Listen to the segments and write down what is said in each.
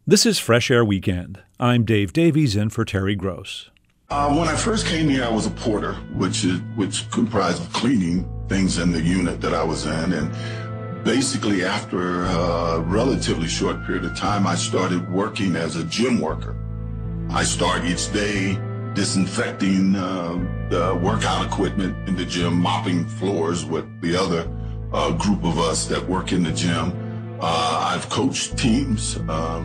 This is Fresh Air Weekend. I'm Dave Davies in for Terry Gross. When I first came here, I was a porter, which comprised of cleaning things in the unit that I was in. And basically, after a relatively short period of time, I started working as a gym worker. I start each day disinfecting the workout equipment in the gym, mopping floors with the other group of us that work in the gym. I've coached teams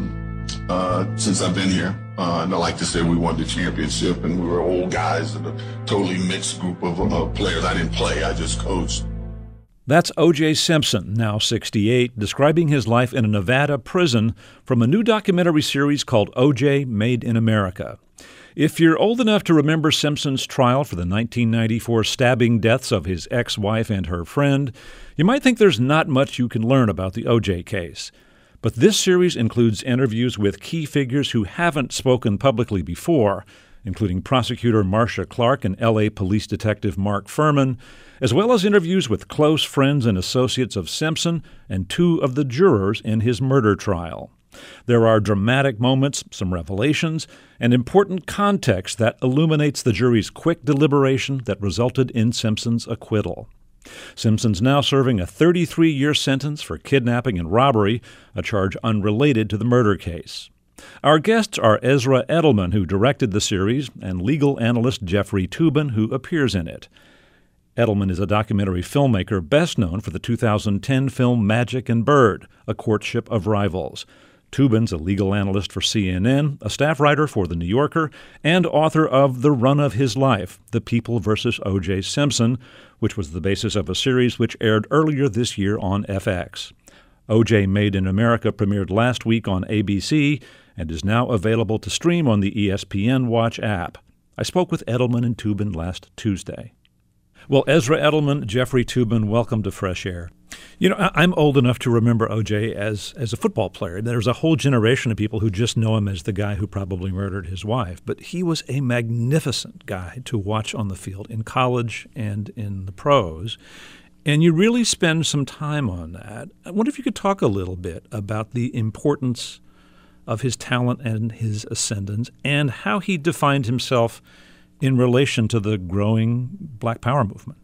since I've been here. And I like to say we won the championship, and we were old guys and a totally mixed group of players. I didn't play, I just coached. That's O.J. Simpson, now 68, describing his life in a Nevada prison from a new documentary series called O.J. Made in America. If you're old enough to remember Simpson's trial for the 1994 stabbing deaths of his ex-wife and her friend, you might think there's not much you can learn about the O.J. case. But this series includes interviews with key figures who haven't spoken publicly before, including prosecutor Marcia Clark and L.A. Police Detective Mark Furman, as well as interviews with close friends and associates of Simpson and two of the jurors in his murder trial. There are dramatic moments, some revelations, and important context that illuminates the jury's quick deliberation that resulted in Simpson's acquittal. Simpson's now serving a 33-year sentence for kidnapping and robbery, a charge unrelated to the murder case. Our guests are Ezra Edelman, who directed the series, and legal analyst Jeffrey Toobin, who appears in it. Edelman is a documentary filmmaker best known for the 2010 film Magic and Bird, A Courtship of Rivals. Toobin's a legal analyst for CNN, a staff writer for The New Yorker, and author of The Run of His Life, The People vs. O.J. Simpson, which was the basis of a series which aired earlier this year on FX. O.J. Made in America premiered last week on ABC and is now available to stream on the ESPN Watch app. I spoke with Edelman and Toobin last Tuesday. Well, Ezra Edelman, Jeffrey Toobin, welcome to Fresh Air. You know, I'm old enough to remember O.J. as a football player. There's a whole generation of people who just know him as the guy who probably murdered his wife. But he was a magnificent guy to watch on the field in college and in the pros. And you really spend some time on that. I wonder if you could talk a little bit about the importance of his talent and his ascendance and how he defined himself in relation to the growing Black Power movement.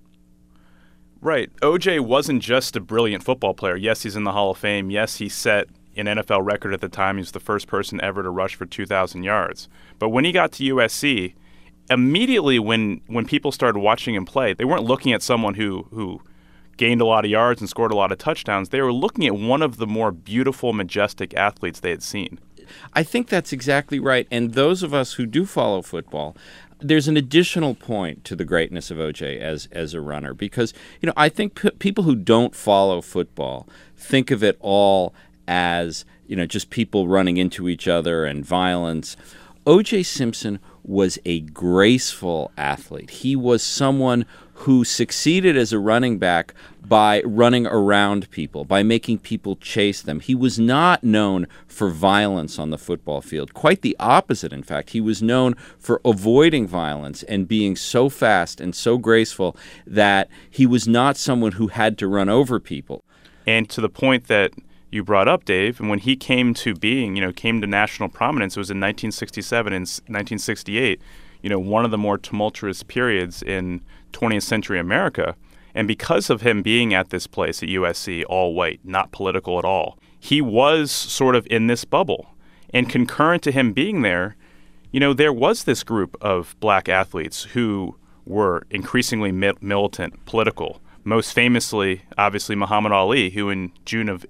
Right. O.J. wasn't just a brilliant football player. Yes, he's in the Hall of Fame. Yes, he set an NFL record at the time. He was the first person ever to rush for 2,000 yards. But when he got to USC, immediately when people started watching him play, they weren't looking at someone who gained a lot of yards and scored a lot of touchdowns. They were looking at one of the more beautiful, majestic athletes they had seen. I think that's exactly right. And those of us who do follow football, there's an additional point to the greatness of O.J. as a runner, because, you know, I think people who don't follow football think of it all as, you know, just people running into each other and violence. O.J. Simpson was a graceful athlete. He was someone who succeeded as a running back by running around people, by making people chase them. He was not known for violence on the football field. Quite the opposite, in fact. He was known for avoiding violence and being so fast and so graceful that he was not someone who had to run over people. And to the point that you brought up, Dave, and when he came to being, came to national prominence, it was in 1967 and 1968, one of the more tumultuous periods in 20th century America. And because of him being at this place at USC, all white, not political at all, he was sort of in this bubble. And concurrent to him being there, there was this group of black athletes who were increasingly militant, political. Most famously, obviously, Muhammad Ali, who in June of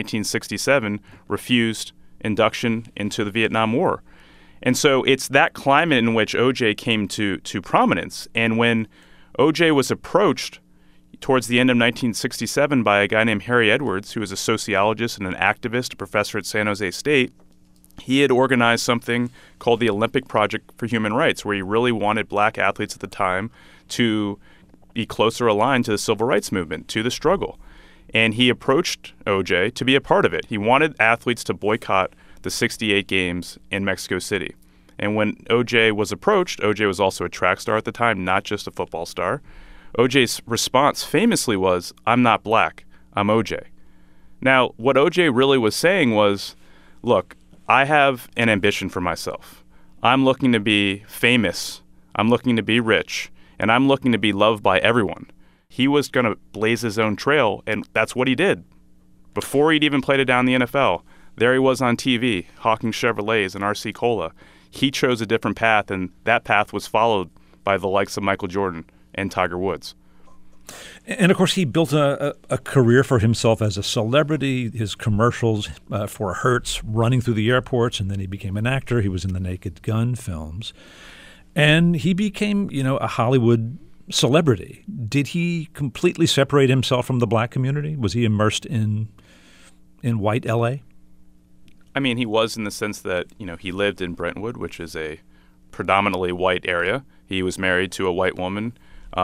1967 refused induction into the Vietnam War. And so it's that climate in which O.J. came to prominence. And when O.J. was approached towards the end of 1967 by a guy named Harry Edwards, who was a sociologist and an activist, a professor at San Jose State, he had organized something called the Olympic Project for Human Rights, where he really wanted black athletes at the time to be closer aligned to the civil rights movement, to the struggle. And he approached O.J. to be a part of it. He wanted athletes to boycott the 68 games in Mexico City. And when O.J. was approached, O.J. was also a track star at the time, not just a football star. O.J.'s response famously was, "I'm not black, I'm O.J." Now, what O.J. really was saying was, look, I have an ambition for myself. I'm looking to be famous. I'm looking to be rich. And I'm looking to be loved by everyone. He was going to blaze his own trail, and that's what he did. Before he'd even played it down in the NFL, there he was on TV, hawking Chevrolets and RC Cola. He chose a different path, and that path was followed by the likes of Michael Jordan and Tiger Woods. And, of course, he built a career for himself as a celebrity, his commercials for Hertz running through the airports, and then he became an actor. He was in the Naked Gun films. And he became, a Hollywood celebrity. Did he completely separate himself from the black community? Was he immersed in white L.A.? I mean, he was in the sense that, he lived in Brentwood, which is a predominantly white area. He was married to a white woman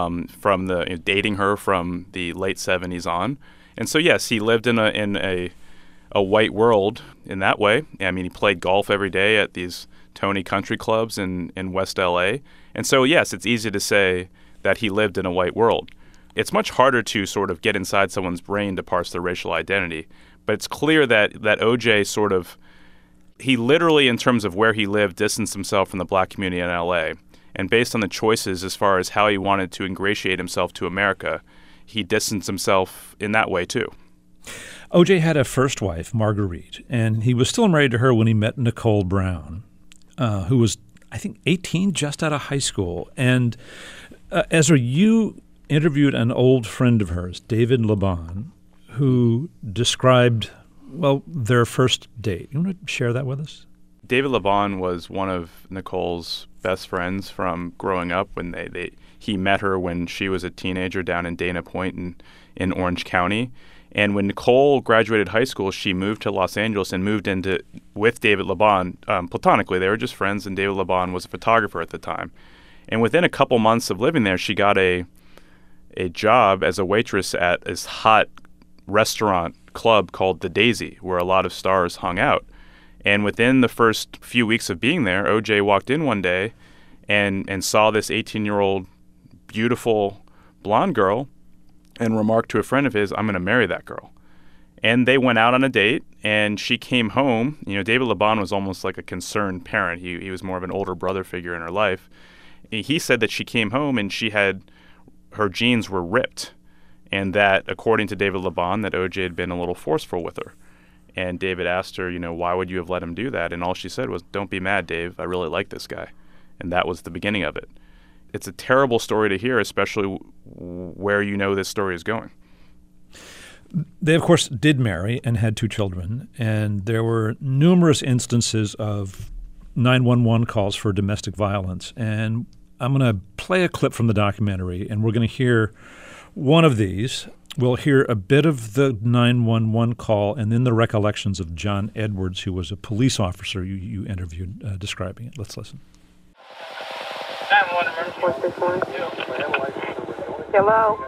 dating her from the late 70s on. And so, yes, he lived in a white world in that way. I mean, he played golf every day at these Tony country clubs in West LA. And so, yes, it's easy to say that he lived in a white world. It's much harder to sort of get inside someone's brain to parse their racial identity. But it's clear that OJ he literally, in terms of where he lived, distanced himself from the black community in LA. And based on the choices as far as how he wanted to ingratiate himself to America, he distanced himself in that way too. OJ had a first wife, Marguerite, and he was still married to her when he met Nicole Brown, who was, I think, 18, just out of high school. And Ezra, you interviewed an old friend of hers, David Laban, who described, their first date. You want to share that with us? David Laban was one of Nicole's best friends from growing up. When he met her when she was a teenager down in Dana Point in Orange County. And when Nicole graduated high school, she moved to Los Angeles and moved with David Laban platonically. They were just friends, and David Laban was a photographer at the time. And within a couple months of living there, she got a job as a waitress at this hot restaurant club called The Daisy, where a lot of stars hung out. And within the first few weeks of being there, OJ walked in one day and saw this 18-year-old beautiful blonde girl and remarked to a friend of his, "I'm going to marry that girl." And they went out on a date, and she came home. David Laban was almost like a concerned parent. He was more of an older brother figure in her life. He said that she came home and her jeans were ripped, and that, according to David Laban, that OJ had been a little forceful with her. And David asked her, why would you have let him do that? And all she said was, "Don't be mad, Dave. I really like this guy." And that was the beginning of it. It's a terrible story to hear, especially where this story is going. They, of course, did marry and had 2 children, and there were numerous instances of 911 calls for domestic violence. And I'm going to play a clip from the documentary, and we're going to hear one of these. We'll hear a bit of the 911 call and then the recollections of John Edwards, who was a police officer you interviewed describing it. Let's listen. 911, hello?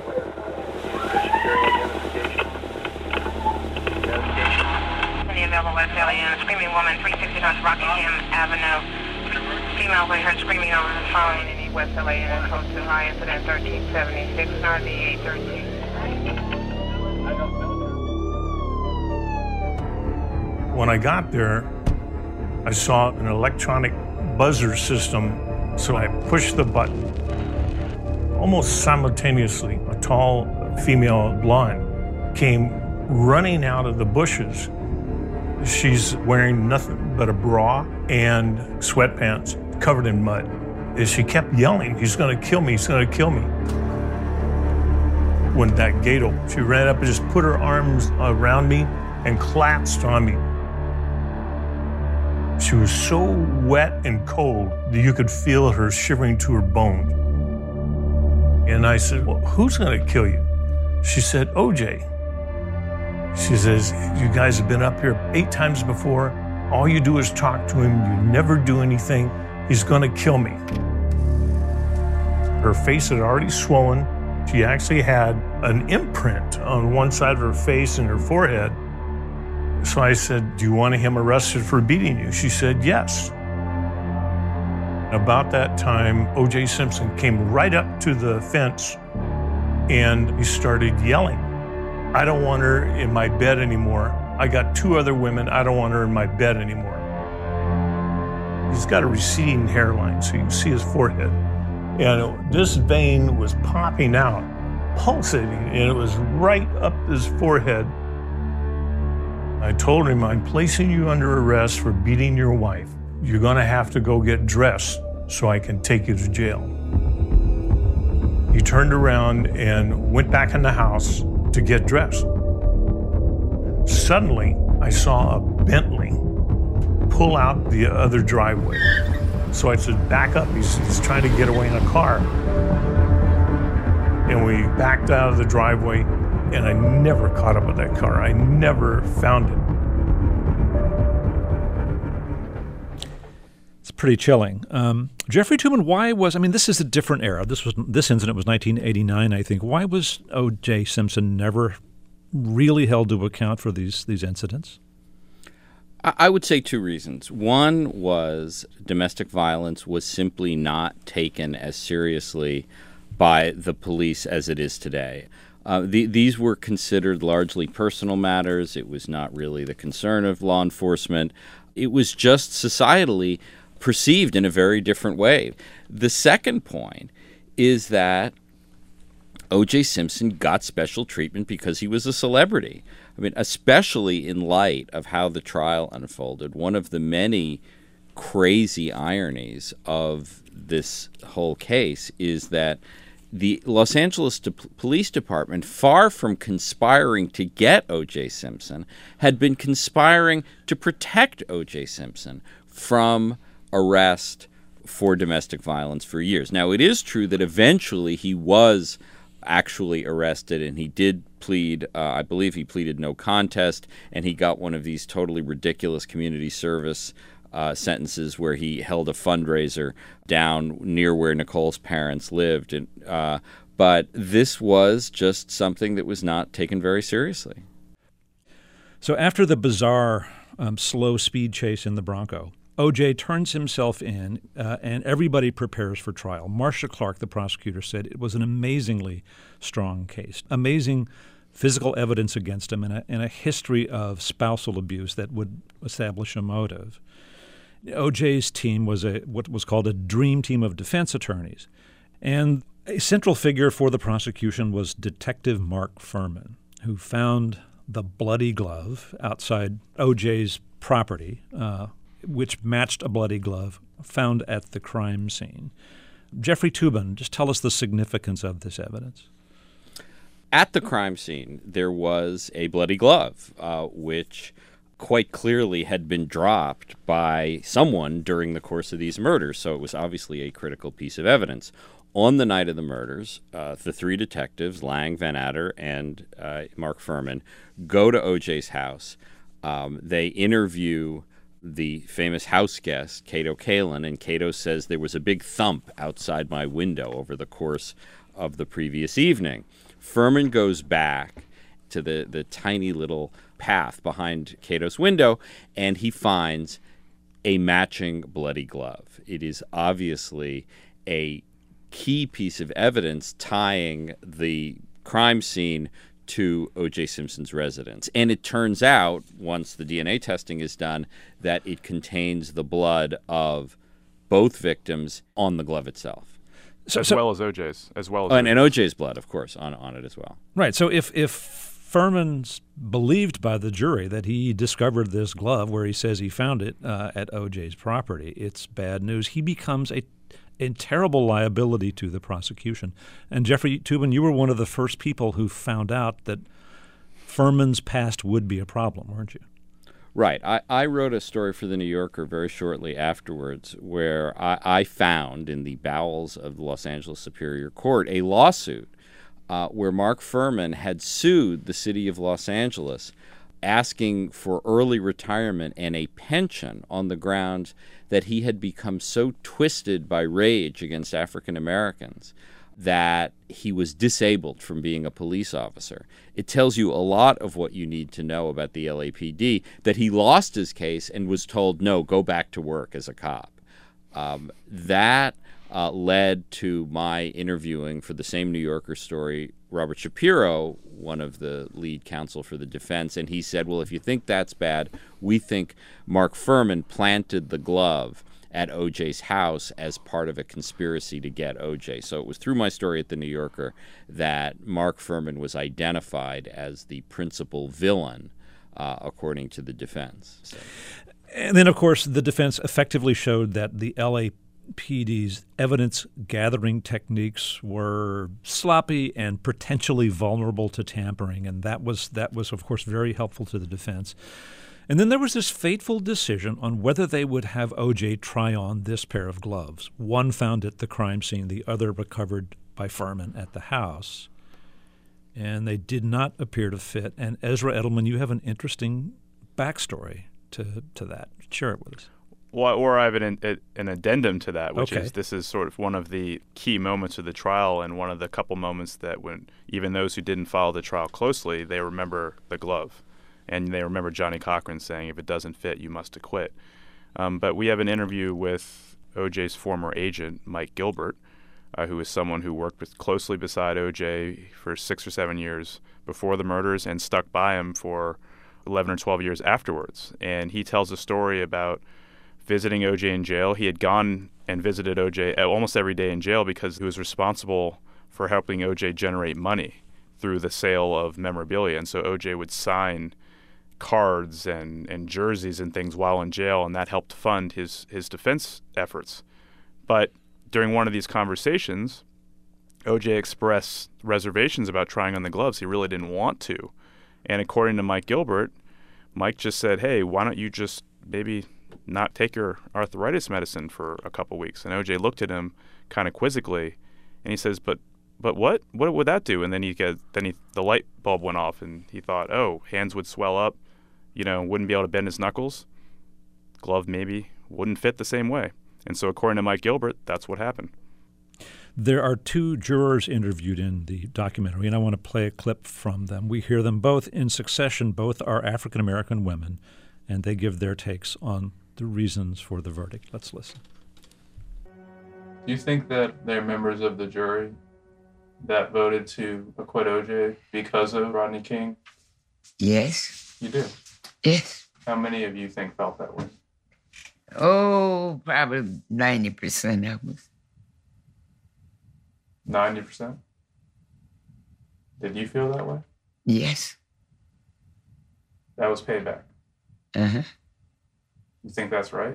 Any available West LA, screaming woman, 360 North Rockingham Avenue. Female we heard screaming over the phone in West LA, close to high incident 1376, RD 813. When I got there, I saw an electronic buzzer system, so I pushed the button. Almost simultaneously, a tall female blonde came running out of the bushes. She's wearing nothing but a bra and sweatpants covered in mud. And she kept yelling, "He's gonna kill me, he's gonna kill me." When that gate opened, she ran up and just put her arms around me and collapsed on me. She was so wet and cold that you could feel her shivering to her bones. And I said, "Well, who's gonna kill you?" She said, "OJ." She says, "You guys have been up here 8 times before. All you do is talk to him. You never do anything. He's gonna kill me." Her face had already swollen. She actually had an imprint on one side of her face and her forehead. So I said, "Do you want him arrested for beating you?" She said, "Yes." About that time, O.J. Simpson came right up to the fence and he started yelling, "I don't want her in my bed anymore. I got 2 other women. I don't want her in my bed anymore. He's got a receding hairline, so you can see his forehead. And this vein was popping out, pulsating, and it was right up his forehead. I told him, I'm placing you under arrest for beating your wife. You're going to have to go get dressed so I can take you to jail. He turned around and went back in the house to get dressed. Suddenly, I saw a Bentley pull out the other driveway. So I said, back up. He's trying to get away in a car. And we backed out of the driveway, and I never caught up with that car. I never found it. It's pretty chilling. Jeffrey Toobin, this is a different era. This incident was 1989, I think. Why was O.J. Simpson never really held to account for these incidents? I would say 2 reasons. One was domestic violence was simply not taken as seriously by the police as it is today. These were considered largely personal matters. It was not really the concern of law enforcement. It was just societally perceived in a very different way. The second point is that O.J. Simpson got special treatment because he was a celebrity. I mean, especially in light of how the trial unfolded, one of the many crazy ironies of this whole case is that the Los Angeles Police Department, far from conspiring to get O.J. Simpson, had been conspiring to protect O.J. Simpson from arrest for domestic violence for years. Now, it is true that eventually he was actually arrested, and he did plead, I believe he pleaded no contest, and he got one of these totally ridiculous community service sentences where he held a fundraiser down near where Nicole's parents lived. But this was just something that was not taken very seriously. So after the bizarre slow speed chase in the Bronco, O.J. turns himself in, and everybody prepares for trial. Marcia Clark, the prosecutor, said it was an amazingly strong case, amazing physical evidence against him, and a history of spousal abuse that would establish a motive. O.J.'s team was what was called a dream team of defense attorneys, and a central figure for the prosecution was Detective Mark Fuhrman, who found the bloody glove outside O.J.'s property, which matched a bloody glove found at the crime scene. Jeffrey Toobin, just tell us the significance of this evidence. At the crime scene, there was a bloody glove, which quite clearly had been dropped by someone during the course of these murders, so it was obviously a critical piece of evidence. On the night of the murders, the 3 detectives, Lang, Van Adder, and Mark Fuhrman, go to O.J.'s house. They interview the famous house guest, Cato Kalin, and Cato says there was a big thump outside my window over the course of the previous evening. Fuhrman goes back to the tiny little path behind Cato's window, and he finds a matching bloody glove. It is obviously a key piece of evidence tying the crime scene to O.J. Simpson's residence. And it turns out, once the DNA testing is done, that it contains the blood of both victims on the glove itself. As well as O.J.'s. And O.J.'s blood, of course, on it as well. Right. So if Fuhrman's believed by the jury that he discovered this glove where he says he found it at O.J.'s property, it's bad news. He becomes a terrible liability to the prosecution. And Jeffrey Toobin, you were one of the first people who found out that Fuhrman's past would be a problem, weren't you? Right. I wrote a story for The New Yorker very shortly afterwards where I found in the bowels of the Los Angeles Superior Court a lawsuit where Mark Fuhrman had sued the city of Los Angeles asking for early retirement and a pension on the grounds that he had become so twisted by rage against African Americans that he was disabled from being a police officer. It tells you a lot of what you need to know about the LAPD, that he lost his case and was told, no, go back to work as a cop. That led to my interviewing for the same New Yorker story Robert Shapiro, one of the lead counsel for the defense, and he said, well, if you think that's bad, we think Mark Fuhrman planted the glove at O.J.'s house as part of a conspiracy to get O.J. So it was through my story at The New Yorker that Mark Fuhrman was identified as the principal villain, according to the defense. So. And then, of course, the defense effectively showed that the LAPD's evidence-gathering techniques were sloppy and potentially vulnerable to tampering, and that was, of course, very helpful to the defense. And then there was this fateful decision on whether they would have O.J. try on this pair of gloves. One found at the crime scene, the other recovered by Fuhrman at the house. And they did not appear to fit. And Ezra Edelman, you have an interesting backstory to that. Share it with us. Well, or I have an addendum to that, which Okay. is this is sort of one of the key moments of the trial and one of the couple moments that when even those who didn't follow the trial closely, they remember the glove. And they remember Johnny Cochran saying, if it doesn't fit, you must acquit. But we have an interview with O.J.'s former agent, Mike Gilbert, who is someone who worked closely beside O.J. for 6 or 7 years before the murders and stuck by him for 11 or 12 years afterwards. And he tells a story about visiting O.J. in jail. He had gone and visited O.J. almost every day in jail because he was responsible for helping O.J. generate money through the sale of memorabilia. And so O.J. would sign cards and jerseys and things while in jail, and that helped fund his defense efforts. But during one of these conversations, O.J. expressed reservations about trying on the gloves. He really didn't want to. And according to Mike Gilbert, Mike just said, hey, why don't you just maybe not take your arthritis medicine for a couple weeks? And O.J. looked at him kind of quizzically, and he says, but what? What would that do? And then the light bulb went off, and he thought, oh, hands would swell up, wouldn't be able to bend his knuckles. Glove maybe wouldn't fit the same way. And so according to Mike Gilbert, that's what happened. There are 2 jurors interviewed in the documentary, and I want to play a clip from them. We hear them both in succession. Both are African-American women, and they give their takes on the reasons for the verdict. Let's listen. Do you think that they're members of the jury that voted to acquit O.J. because of Rodney King? Yes. You do? Yes. How many of you think felt that way? Oh, probably 90% of us. 90%? Did you feel that way? Yes. That was payback. Uh-huh. You think that's right?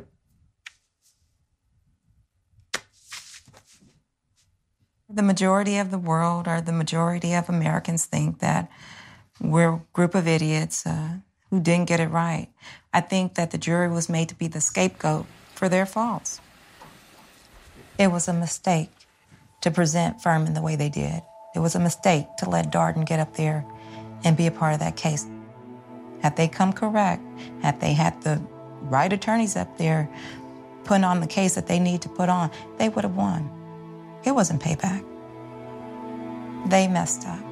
The majority of the world, or the majority of Americans, think that we're a group of idiots who didn't get it right. I think that the jury was made to be the scapegoat for their faults. It was a mistake to present Fuhrman the way they did. It was a mistake to let Darden get up there and be a part of that case. Had they come correct, had they had the right attorneys up there putting on the case that they need to put on, they would have won. It wasn't payback. They messed up.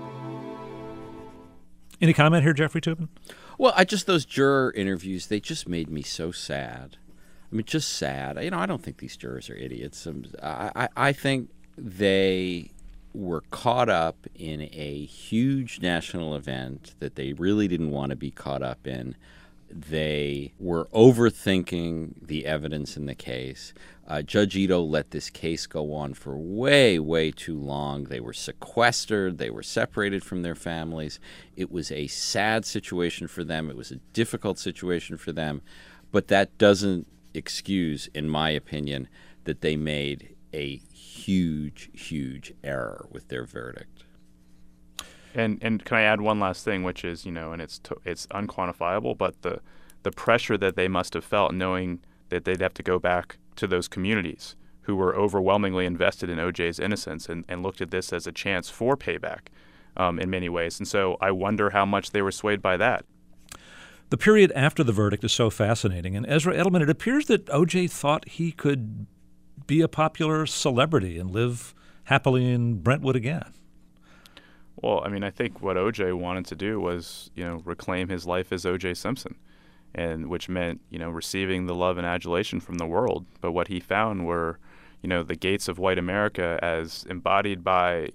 Any comment here, Jeffrey Toobin? Well, those juror interviews, they just made me so sad. I mean, just sad. I don't think these jurors are idiots. I think they were caught up in a huge national event that they really didn't want to be caught up in. They were overthinking the evidence in the case. Judge Ito let this case go on for way, way too long. They were sequestered. They were separated from their families. It was a sad situation for them. It was a difficult situation for them. But that doesn't excuse, in my opinion, that they made a huge, huge error with their verdict. And can I add one last thing, which is, and it's unquantifiable, but the pressure that they must have felt knowing that they'd have to go back to those communities who were overwhelmingly invested in O.J.'s innocence and looked at this as a chance for payback in many ways. And so I wonder how much they were swayed by that. The period after the verdict is so fascinating. And Ezra Edelman, it appears that O.J. thought he could be a popular celebrity and live happily in Brentwood again. Well, I mean, I think what O.J. wanted to do was, reclaim his life as O.J. Simpson, and which meant, receiving the love and adulation from the world. But what he found were, the gates of white America as embodied by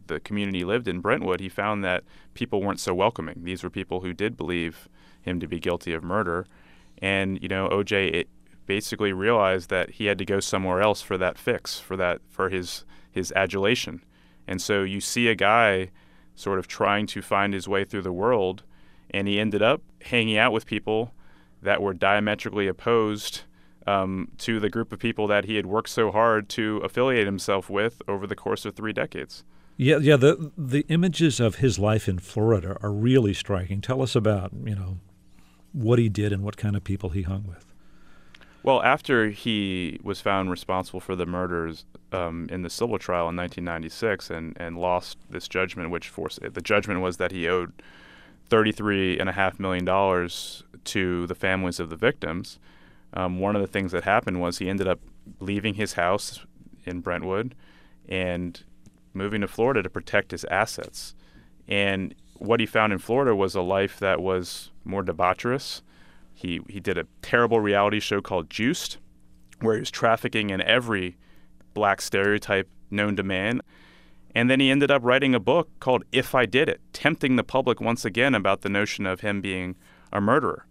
the community he lived in, Brentwood, he found that people weren't so welcoming. These were people who did believe him to be guilty of murder. And, O.J. basically realized that he had to go somewhere else for that fix, for his adulation. And so you see a guy sort of trying to find his way through the world, and he ended up hanging out with people that were diametrically opposed to the group of people that he had worked so hard to affiliate himself with over the course of 3 decades. Yeah. The images of his life in Florida are really striking. Tell us about, what he did and what kind of people he hung with. Well, after he was found responsible for the murders in the civil trial in 1996 and lost this judgment, the judgment was that he owed $33.5 million to the families of the victims. One of the things that happened was he ended up leaving his house in Brentwood and moving to Florida to protect his assets. And what he found in Florida was a life that was more debaucherous. He did a terrible reality show called Juiced, where he was trafficking in every black stereotype known to man. And then he ended up writing a book called If I Did It, tempting the public once again about the notion of him being a murderer.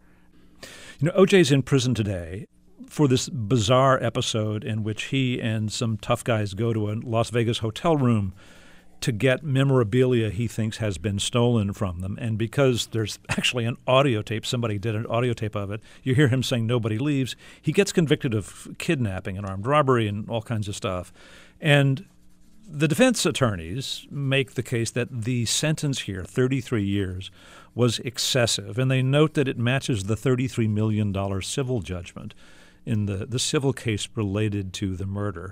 O.J.'s in prison today for this bizarre episode in which he and some tough guys go to a Las Vegas hotel room to get memorabilia he thinks has been stolen from them. And because there's actually an audio tape, somebody did an audio tape of it, you hear him saying nobody leaves. He gets convicted of kidnapping and armed robbery and all kinds of stuff. And the defense attorneys make the case that the sentence here, 33 years, was excessive. And they note that it matches the $33 million civil judgment in the civil case related to the murder.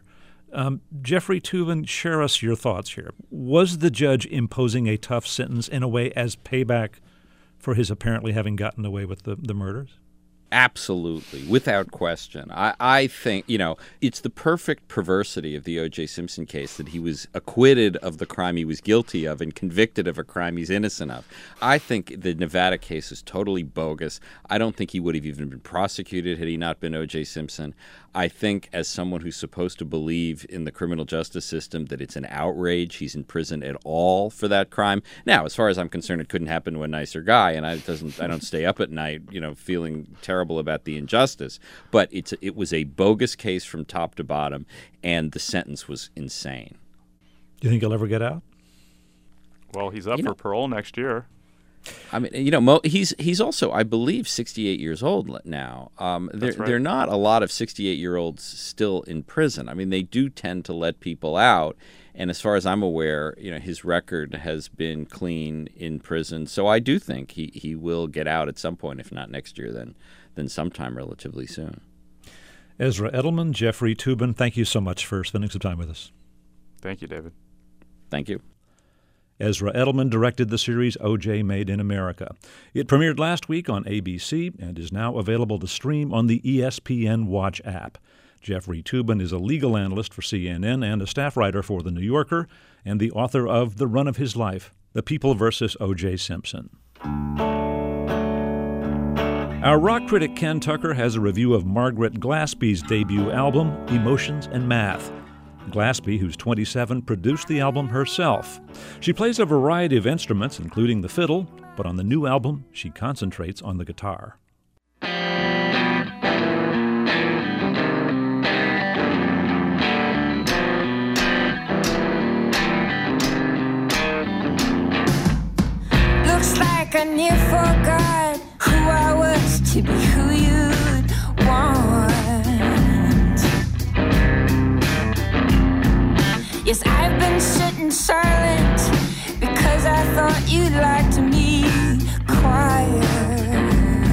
Jeffrey Toobin, share us your thoughts here. Was the judge imposing a tough sentence in a way as payback for his apparently having gotten away with the murders? Absolutely, without question. I think, it's the perfect perversity of the O.J. Simpson case that he was acquitted of the crime he was guilty of and convicted of a crime he's innocent of. I think the Nevada case is totally bogus. I don't think he would have even been prosecuted had he not been O.J. Simpson. I think as someone who's supposed to believe in the criminal justice system that it's an outrage he's in prison at all for that crime. Now, as far as I'm concerned, it couldn't happen to a nicer guy, and I don't stay up at night, feeling terrible about the injustice. But it was a bogus case from top to bottom, and the sentence was insane. Do you think he'll ever get out? Well, he's up for parole next year. I mean, he's also, I believe, 68 years old now. There are not a lot of 68-year-olds still in prison. I mean, they do tend to let people out. And as far as I'm aware, his record has been clean in prison. So I do think he will get out at some point, if not next year, then sometime relatively soon. Ezra Edelman, Jeffrey Toobin, thank you so much for spending some time with us. Thank you, David. Thank you. Ezra Edelman directed the series O.J. Made in America. It premiered last week on ABC and is now available to stream on the ESPN Watch app. Jeffrey Toobin is a legal analyst for CNN and a staff writer for The New Yorker and the author of The Run of His Life, The People vs. O.J. Simpson. Our rock critic Ken Tucker has a review of Margaret Glaspie's debut album, Emotions and Math. Glaspie, who's 27, produced the album herself. She plays a variety of instruments, including the fiddle, but on the new album, she concentrates on the guitar. Looks like I near forgot who I was to be who you'd want. Yes, I've been sitting silent because I thought you'd like to be quiet.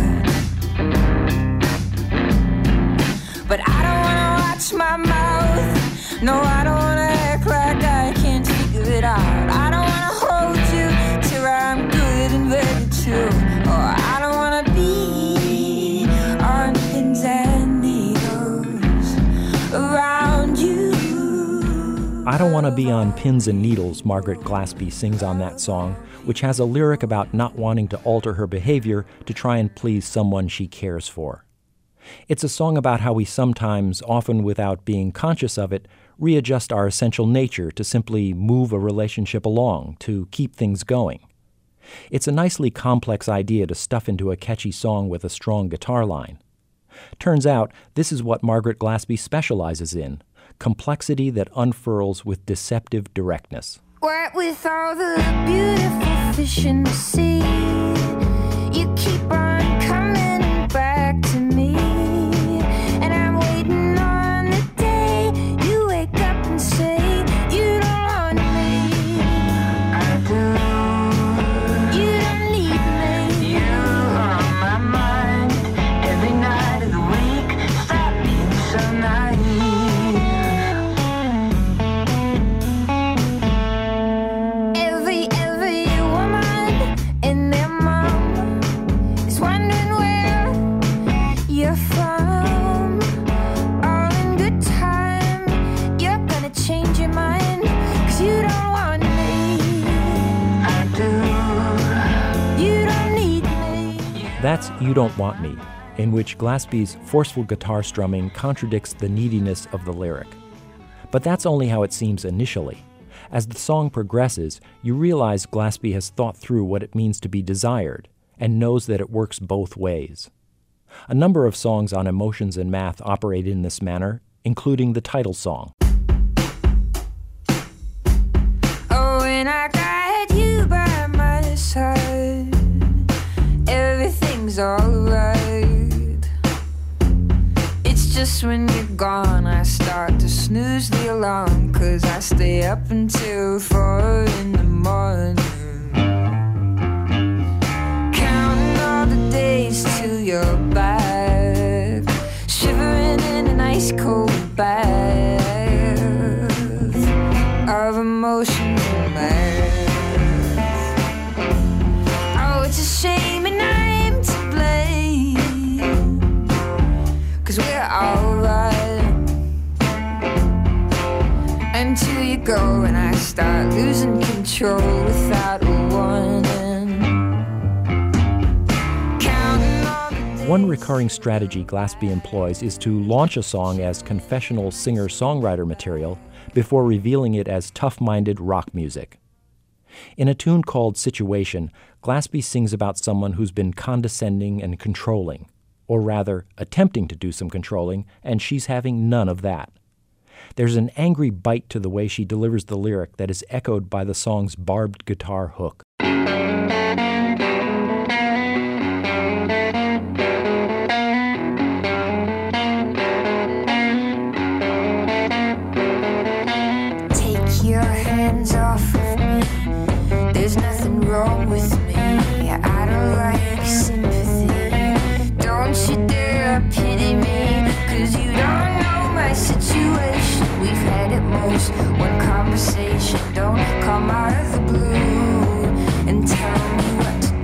But I don't want to watch my mouth. No, I don't want to act like I can't figure it out. I don't want to hold you till I'm good and ready to. Or I don't want to be on pins and needles around you. I Don't Want to Be on Pins and Needles, Margaret Glaspie sings on that song, which has a lyric about not wanting to alter her behavior to try and please someone she cares for. It's a song about how we sometimes, often without being conscious of it, readjust our essential nature to simply move a relationship along, to keep things going. It's a nicely complex idea to stuff into a catchy song with a strong guitar line. Turns out, this is what Margaret Glaspie specializes in, complexity that unfurls with deceptive directness. What with all the beautiful fish in the sea, you keep on coming back to me, and I'm waiting on the day you wake up and say you don't want me. I do. You don't need me. You're on my mind every night of the week. Stop being so naive. Every woman and their mom is wondering where you're from. All in good time, you're gonna change your mind, 'cause you don't want me. I do. You don't need me. That's You Don't Want Me, in which Glaspie's forceful guitar strumming contradicts the neediness of the lyric. But that's only how it seems initially. As the song progresses, you realize Glaspie has thought through what it means to be desired and knows that it works both ways. A number of songs on Emotions and Math operate in this manner, including the title song. Oh, when I got you by my side, everything's alright. It's just when you're gone I start to snooze the alarm, 'cause I stay up until 4 in the morning, counting all the days till you're back, shivering in an ice cold bath of emotions and math. Oh, it's a shame and I'm to blame, 'cause we're alright until you go and I start losing control without a warning. Counting all the days. One recurring strategy Glaspie employs is to launch a song as confessional singer-songwriter material before revealing it as tough-minded rock music. In a tune called Situation, Glaspie sings about someone who's been condescending and controlling, or rather, attempting to do some controlling, and she's having none of that. There's an angry bite to the way she delivers the lyric that is echoed by the song's barbed guitar hook. Take your hands off of me. There's nothing wrong with me. I don't like sympathy. Don't you dare pity me, 'cause you don't know my situation. We've had at most one conversation. Don't come out of the blue and tell me what to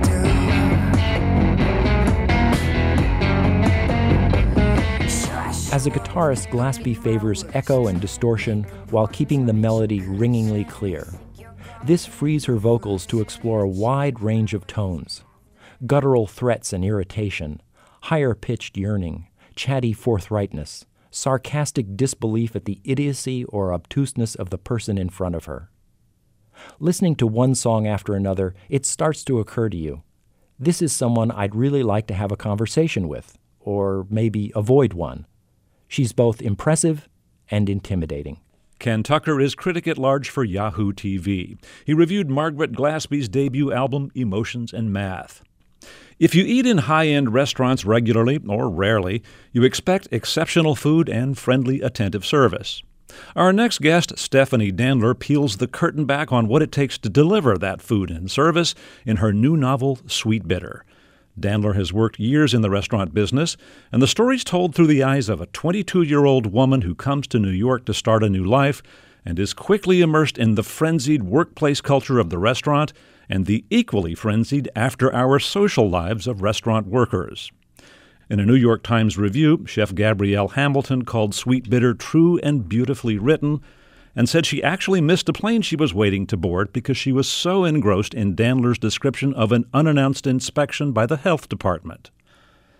do. As a guitarist, Glaspie favors echo and distortion while keeping the melody ringingly clear. This frees her vocals to explore a wide range of tones: guttural threats and irritation, higher-pitched yearning, chatty forthrightness, sarcastic disbelief at the idiocy or obtuseness of the person in front of her. Listening to one song after another, it starts to occur to you, this is someone I'd really like to have a conversation with, or maybe avoid one. She's both impressive and intimidating. Ken Tucker is critic at large for Yahoo TV. He reviewed Margaret Glaspie's debut album, Emotions and Math. If you eat in high-end restaurants regularly or rarely, you expect exceptional food and friendly, attentive service. Our next guest, Stephanie Dandler, peels the curtain back on what it takes to deliver that food and service in her new novel, Sweet Bitter. Dandler has worked years in the restaurant business, and the story's told through the eyes of a 22-year-old woman who comes to New York to start a new life and is quickly immersed in the frenzied workplace culture of the restaurant and the equally frenzied after-hour social lives of restaurant workers. In a New York Times review, Chef Gabrielle Hamilton called Sweet Bitter true and beautifully written, and said she actually missed a plane she was waiting to board because she was so engrossed in Dandler's description of an unannounced inspection by the health department.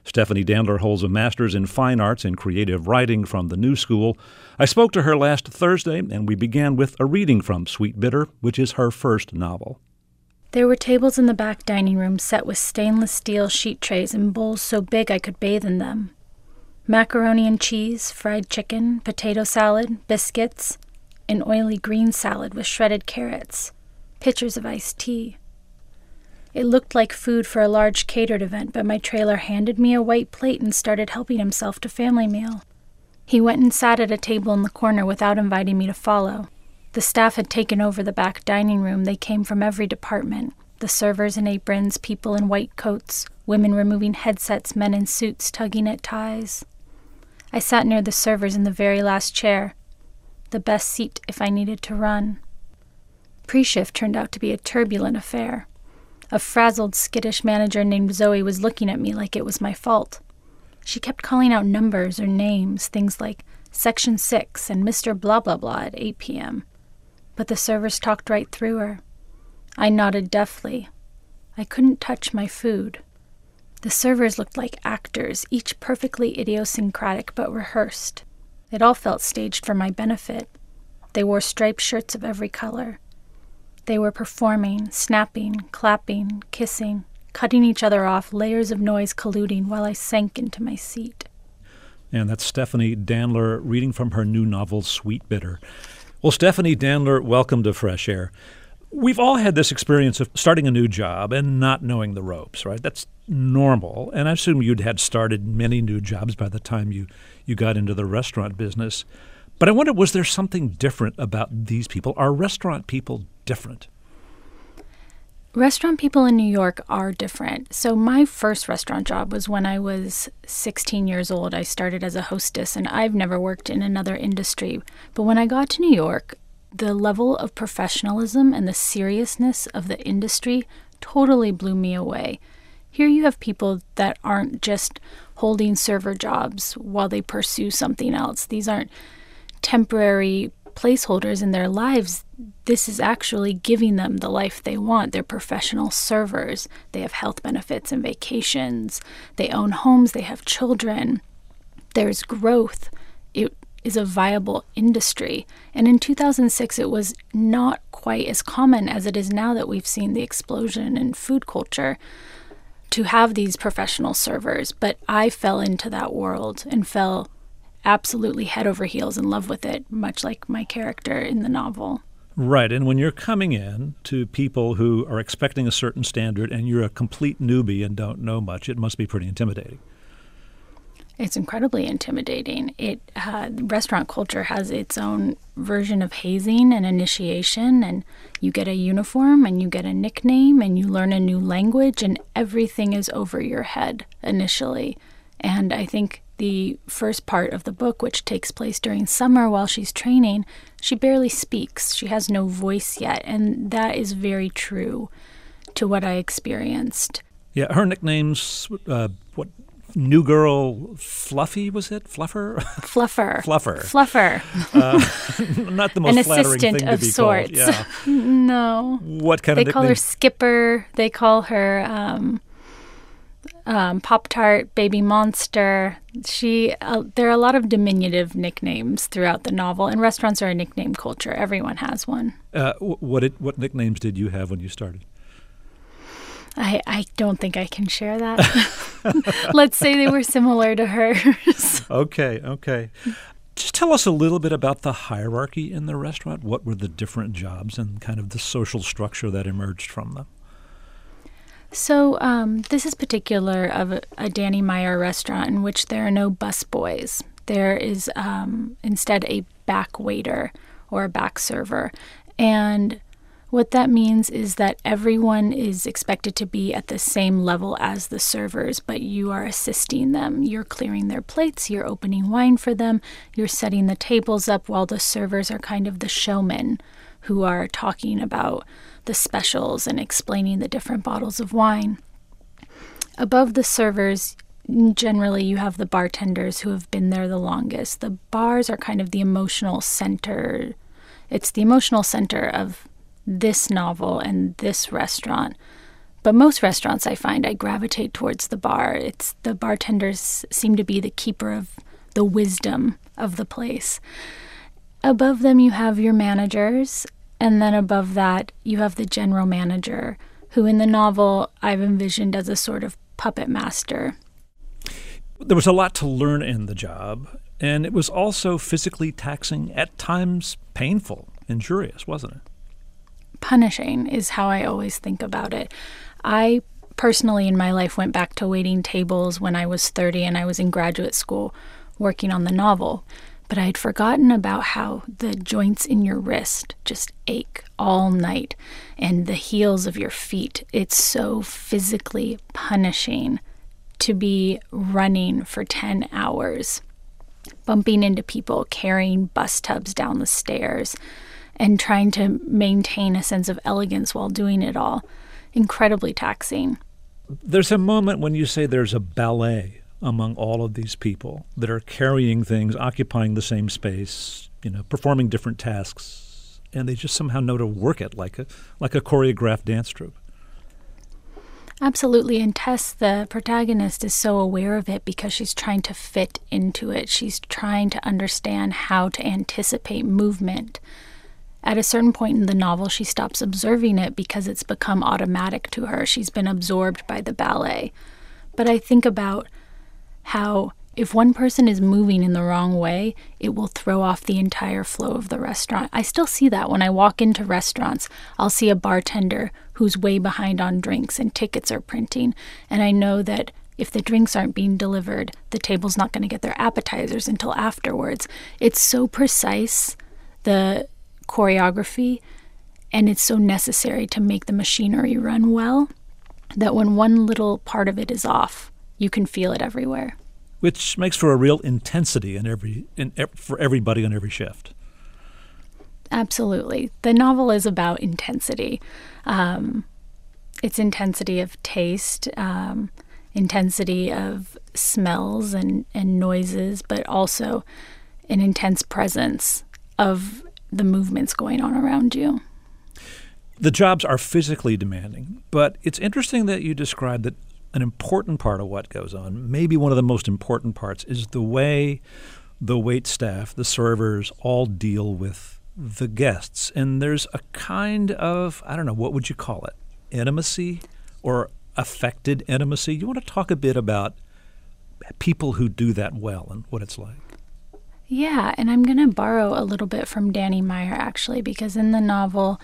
Stephanie Dandler holds a master's in fine arts and creative writing from the New School. I spoke to her last Thursday, and we began with a reading from Sweet Bitter, which is her first novel. There were tables in the back dining room set with stainless steel sheet trays and bowls so big I could bathe in them. Macaroni and cheese, fried chicken, potato salad, biscuits, an oily green salad with shredded carrots, pitchers of iced tea. It looked like food for a large catered event, but my trailer handed me a white plate and started helping himself to family meal. He went and sat at a table in the corner without inviting me to follow. The staff had taken over the back dining room. They came from every department. The servers in aprons, people in white coats, women removing headsets, men in suits tugging at ties. I sat near the servers in the very last chair, the best seat if I needed to run. Pre-shift turned out to be a turbulent affair. A frazzled, skittish manager named Zoe was looking at me like it was my fault. She kept calling out numbers or names, things like Section 6 and Mr. Blah Blah Blah at 8 p.m. But the servers talked right through her. I nodded deftly. I couldn't touch my food. The servers looked like actors, each perfectly idiosyncratic but rehearsed. It all felt staged for my benefit. They wore striped shirts of every color. They were performing, snapping, clapping, kissing, cutting each other off, layers of noise colluding while I sank into my seat. And that's Stephanie Dandler reading from her new novel, Sweet Bitter. Well, Stephanie Dandler, welcome to Fresh Air. We've all had this experience of starting a new job and not knowing the ropes, right? That's normal. And I assume you'd had started many new jobs by the time you got into the restaurant business. But I wonder, was there something different about these people? Are restaurant people different? Restaurant people in New York are different. So my first restaurant job was when I was 16 years old. I started as a hostess, and I've never worked in another industry. But when I got to New York, the level of professionalism and the seriousness of the industry totally blew me away. Here you have people that aren't just holding server jobs while they pursue something else. These aren't temporary placeholders in their lives. This is actually giving them the life they want. They're professional servers. They have health benefits and vacations. They own homes. They have children. There's growth. It is a viable industry. And in 2006, it was not quite as common as it is now that we've seen the explosion in food culture to have these professional servers. But I fell into that world and fell absolutely head over heels in love with it, much like my character in the novel. Right, and when you're coming in to people who are expecting a certain standard and you're a complete newbie and don't know much, it must be pretty intimidating. It's incredibly intimidating. Restaurant culture has its own version of hazing and initiation, and you get a uniform and you get a nickname and you learn a new language, and everything is over your head initially. And I think the first part of the book, which takes place during summer while she's training, she barely speaks. She has no voice yet, and that is very true to what I experienced. Yeah, her nickname's, New Girl Fluffy, was it? Fluffer? Fluffer. Fluffer. Fluffer. Not the most an flattering assistant thing of to be sorts. called. Yeah. No. What kind of nickname? They call her Skipper. They call her Pop-Tart, Baby Monster. There are a lot of diminutive nicknames throughout the novel, and restaurants are a nickname culture. Everyone has one. What nicknames did you have when you started? I don't think I can share that. Let's say they were similar to hers. Okay. Just tell us a little bit about the hierarchy in the restaurant. What were the different jobs and kind of the social structure that emerged from them? So this is particular of a Danny Meyer restaurant in which there are no busboys. There is instead a back waiter or a back server. And what that means is that everyone is expected to be at the same level as the servers, but you are assisting them. You're clearing their plates, you're opening wine for them, you're setting the tables up while the servers are kind of the showmen who are talking about the specials and explaining the different bottles of wine. Above the servers, generally you have the bartenders who have been there the longest. The bars are kind of the emotional center. It's the emotional center of this novel and this restaurant. But most restaurants I find, I gravitate towards the bar. The bartenders seem to be the keeper of the wisdom of the place. Above them you have your managers, and then above that you have the general manager, who in the novel I've envisioned as a sort of puppet master. There was a lot to learn in the job, and it was also physically taxing, at times painful, injurious, wasn't it? Punishing is how I always think about it. I personally in my life went back to waiting tables when I was 30 and I was in graduate school working on the novel. But I had forgotten about how the joints in your wrist just ache all night and the heels of your feet. It's so physically punishing to be running for 10 hours, bumping into people, carrying bus tubs down the stairs, and trying to maintain a sense of elegance while doing it all. Incredibly taxing. There's a moment when you say there's a ballet among all of these people that are carrying things, occupying the same space, performing different tasks, and they just somehow know to work it like a choreographed dance troupe. Absolutely. And Tess, the protagonist, is so aware of it because she's trying to fit into it. She's trying to understand how to anticipate movement. At a certain point in the novel, she stops observing it because it's become automatic to her. She's been absorbed by the ballet. But I think about how if one person is moving in the wrong way, it will throw off the entire flow of the restaurant. I still see that when I walk into restaurants. I'll see a bartender who's way behind on drinks and tickets are printing. And I know that if the drinks aren't being delivered, the table's not going to get their appetizers until afterwards. It's so precise, the choreography, and it's so necessary to make the machinery run well that when one little part of it is off, you can feel it everywhere. Which makes for a real intensity for everybody on every shift. Absolutely. The novel is about intensity. It's intensity of taste, intensity of smells and noises, but also an intense presence of the movements going on around you. The jobs are physically demanding, but it's interesting that you described that an important part of what goes on, maybe one of the most important parts, is the way the wait staff, the servers, all deal with the guests. And there's a kind of, I don't know, what would you call it? Intimacy or affected intimacy? You want to talk a bit about people who do that well and what it's like? Yeah, and I'm going to borrow a little bit from Danny Meyer, actually, because in the novel,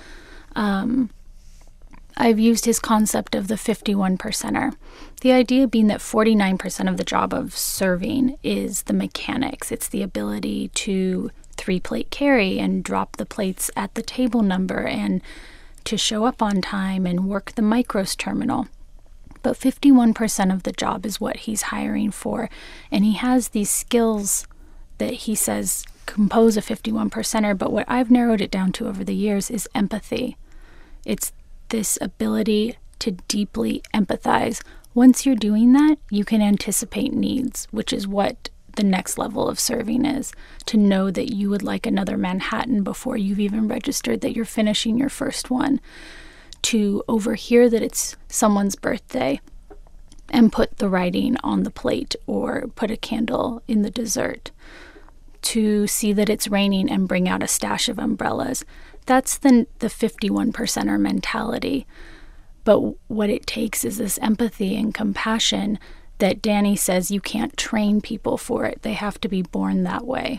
I've used his concept of the 51%er. The idea being that 49% of the job of serving is the mechanics. It's the ability to 3-plate carry and drop the plates at the table number and to show up on time and work the micros terminal. But 51% of the job is what he's hiring for. And he has these skills that he says compose a 51%er, but what I've narrowed it down to over the years is empathy. It's this ability to deeply empathize. Once you're doing that, you can anticipate needs, which is what the next level of serving is. To know that you would like another Manhattan before you've even registered that you're finishing your first one. To overhear that it's someone's birthday and put the writing on the plate or put a candle in the dessert. To see that it's raining and bring out a stash of umbrellas. That's the 51%er mentality. But what it takes is this empathy and compassion that Danny says you can't train people for it. They have to be born that way.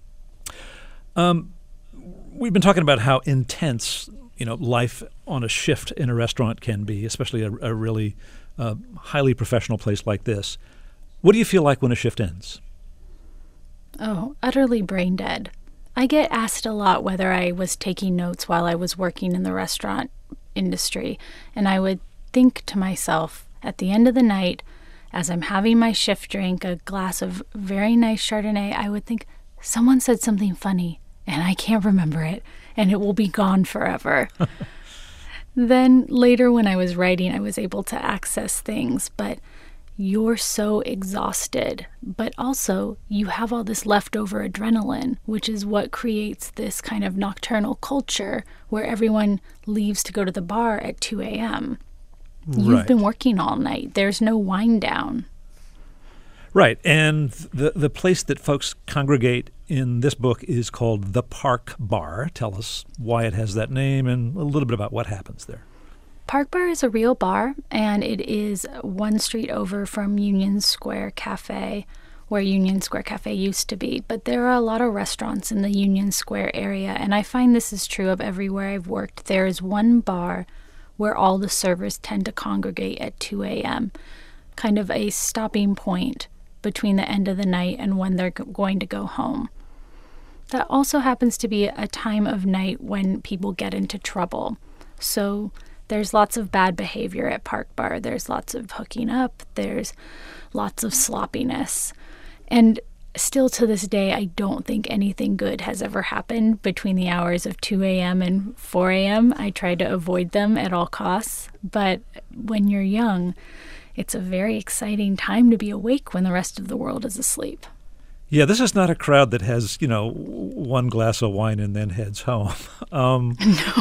We've been talking about how intense, life on a shift in a restaurant can be, especially a really highly professional place like this. What do you feel like when a shift ends? Oh, utterly brain dead. I get asked a lot whether I was taking notes while I was working in the restaurant industry, and I would think to myself at the end of the night, as I'm having my shift drink, a glass of very nice Chardonnay, I would think, someone said something funny, and I can't remember it, and it will be gone forever. Then later when I was writing, I was able to access things, but you're so exhausted, but also you have all this leftover adrenaline, which is what creates this kind of nocturnal culture where everyone leaves to go to the bar at 2 a.m. You've been working all night. There's no wind down. Right. And the place that folks congregate in this book is called the Park Bar. Tell us why it has that name and a little bit about what happens there. Park Bar is a real bar, and it is one street over from Union Square Cafe, where Union Square Cafe used to be. But there are a lot of restaurants in the Union Square area, and I find this is true of everywhere I've worked. There is one bar where all the servers tend to congregate at 2 a.m., kind of a stopping point between the end of the night and when they're going to go home. That also happens to be a time of night when people get into trouble. So there's lots of bad behavior at Park Bar. There's lots of hooking up. There's lots of sloppiness. And still to this day, I don't think anything good has ever happened between the hours of 2 a.m. and 4 a.m. I try to avoid them at all costs. But when you're young, it's a very exciting time to be awake when the rest of the world is asleep. Yeah, this is not a crowd that has, one glass of wine and then heads home. No.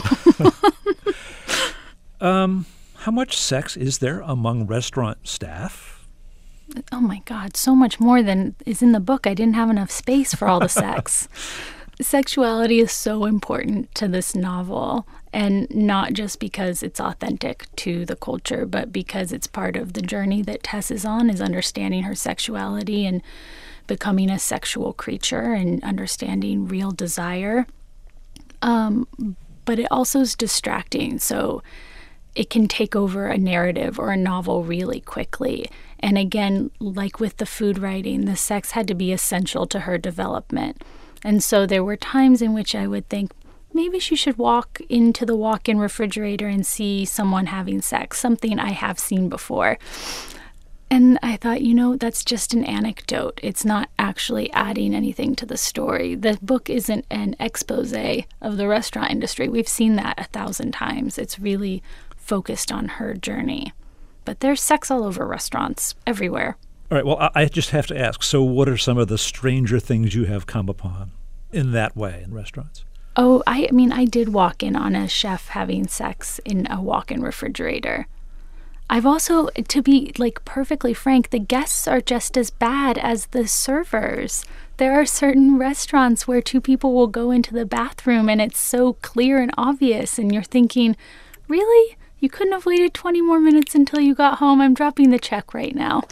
How much sex is there among restaurant staff? Oh, my God, so much more than is in the book. I didn't have enough space for all the sex. Sexuality is so important to this novel, and not just because it's authentic to the culture, but because it's part of the journey that Tess is on, is understanding her sexuality and becoming a sexual creature and understanding real desire. But it also is distracting, so it can take over a narrative or a novel really quickly. And again, like with the food writing, the sex had to be essential to her development. And so there were times in which I would think, maybe she should walk into the walk-in refrigerator and see someone having sex, something I have seen before. And I thought, that's just an anecdote. It's not actually adding anything to the story. The book isn't an expose of the restaurant industry. We've seen that 1,000 times. It's really focused on her journey. But there's sex all over restaurants, everywhere. All right, well, I just have to ask, so what are some of the stranger things you have come upon in that way in restaurants? Oh, I did walk in on a chef having sex in a walk-in refrigerator. I've also, to be perfectly frank, the guests are just as bad as the servers. There are certain restaurants where two people will go into the bathroom and it's so clear and obvious, and you're thinking, really? You couldn't have waited 20 more minutes until you got home? I'm dropping the check right now.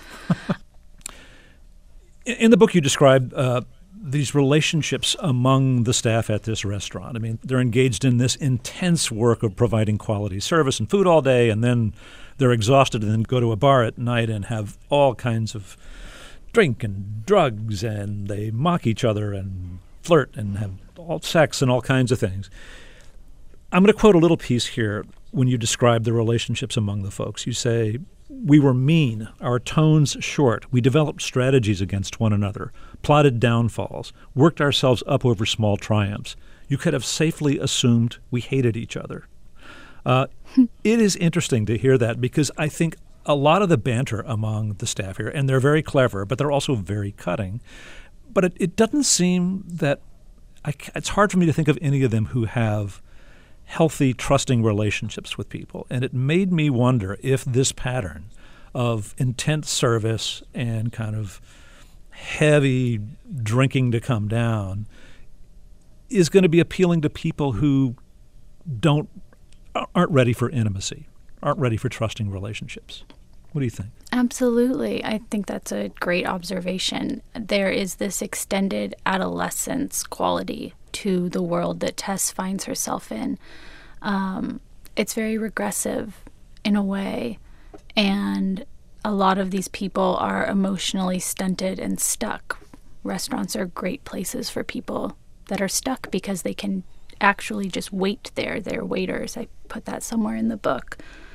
In the book, you describe these relationships among the staff at this restaurant. They're engaged in this intense work of providing quality service and food all day, and then they're exhausted and then go to a bar at night and have all kinds of drink and drugs, and they mock each other and flirt and have all sex and all kinds of things. I'm going to quote a little piece here when you describe the relationships among the folks. You say, "We were mean, our tones short. We developed strategies against one another, plotted downfalls, worked ourselves up over small triumphs. You could have safely assumed we hated each other." It is interesting to hear that, because I think a lot of the banter among the staff here, and they're very clever, but they're also very cutting, but it doesn't seem that it's hard for me to think of any of them who have healthy, trusting relationships with people. And it made me wonder if this pattern of intense service and kind of heavy drinking to come down is going to be appealing to people who aren't ready for intimacy, aren't ready for trusting relationships. What do you think? Absolutely. I think that's a great observation. There is this extended adolescence quality to the world that Tess finds herself in. It's very regressive in a way, and a lot of these people are emotionally stunted and stuck. Restaurants are great places for people that are stuck because they can actually just wait there. They're waiters. I put that somewhere in the book.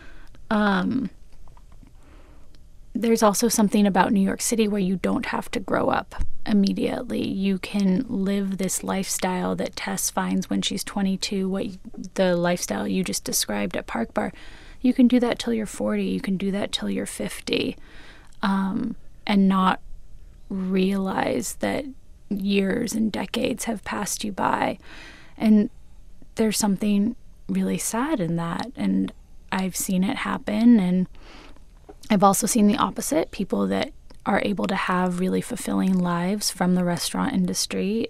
There's also something about New York City where you don't have to grow up immediately. You can live this lifestyle that Tess finds when she's 22, the lifestyle you just described at Park Bar. You can do that till you're 40. You can do that till you're 50, and not realize that years and decades have passed you by. And there's something really sad in that. And I've seen it happen, and I've also seen the opposite, people that are able to have really fulfilling lives from the restaurant industry,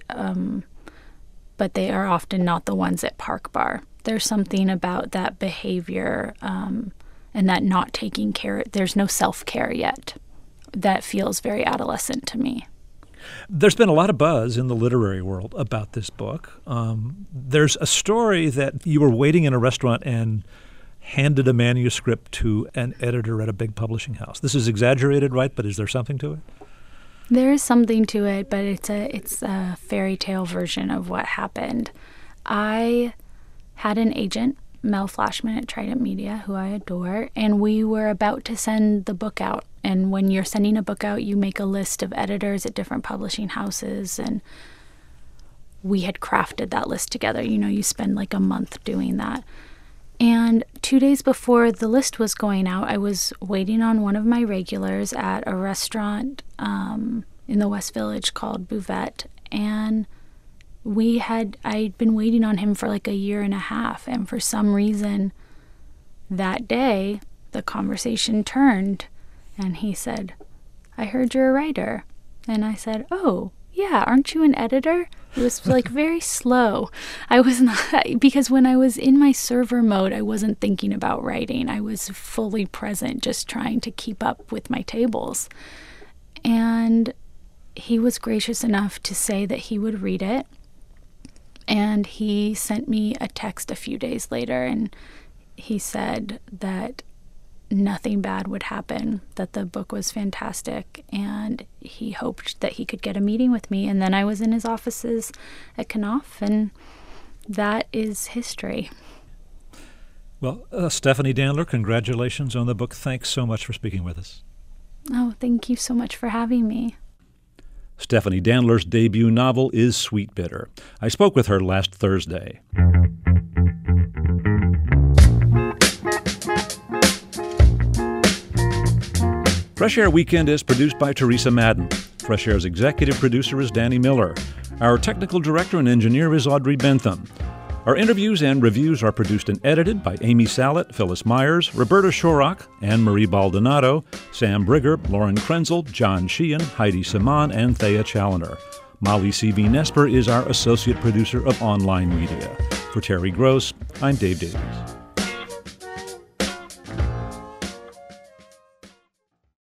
but they are often not the ones at Park Bar. There's something about that behavior and that not taking care, there's no self-care yet, that feels very adolescent to me. There's been a lot of buzz in the literary world about this book. There's a story that you were waiting in a restaurant and handed a manuscript to an editor at a big publishing house. This is exaggerated, right? But is there something to it? There is something to it, but it's a fairy tale version of what happened. I had an agent, Mel Flashman at Trident Media, who I adore, and we were about to send the book out. And when you're sending a book out, you make a list of editors at different publishing houses, and we had crafted that list together. You know, you spend like a month doing that. And 2 days before the list was going out, I was waiting on one of my regulars at a restaurant in the West Village called Buvette, and I'd been waiting on him for like a year and a half, and for some reason that day the conversation turned, and he said, "I heard you're a writer." And I said, "Oh, yeah, aren't you an editor?" It was like very slow. I was not, because when I was in my server mode, I wasn't thinking about writing. I was fully present, just trying to keep up with my tables. And he was gracious enough to say that he would read it. And he sent me a text a few days later, and he said that nothing bad would happen, that the book was fantastic, and he hoped that he could get a meeting with me. And then I was in his offices at Knopf, and that is history. Well, Stephanie Danler, congratulations on the book. Thanks so much for speaking with us. Oh, thank you so much for having me. Stephanie Danler's debut novel is Sweet Bitter. I spoke with her last Thursday. Fresh Air Weekend is produced by Teresa Madden. Fresh Air's executive producer is Danny Miller. Our technical director and engineer is Audrey Bentham. Our interviews and reviews are produced and edited by Amy Sallet, Phyllis Myers, Roberta Shorrock, Anne-Marie Baldonado, Sam Brigger, Lauren Krenzel, John Sheehan, Heidi Saman, and Thea Challoner. Molly C.V. Nesper is our associate producer of online media. For Terry Gross, I'm Dave Davies.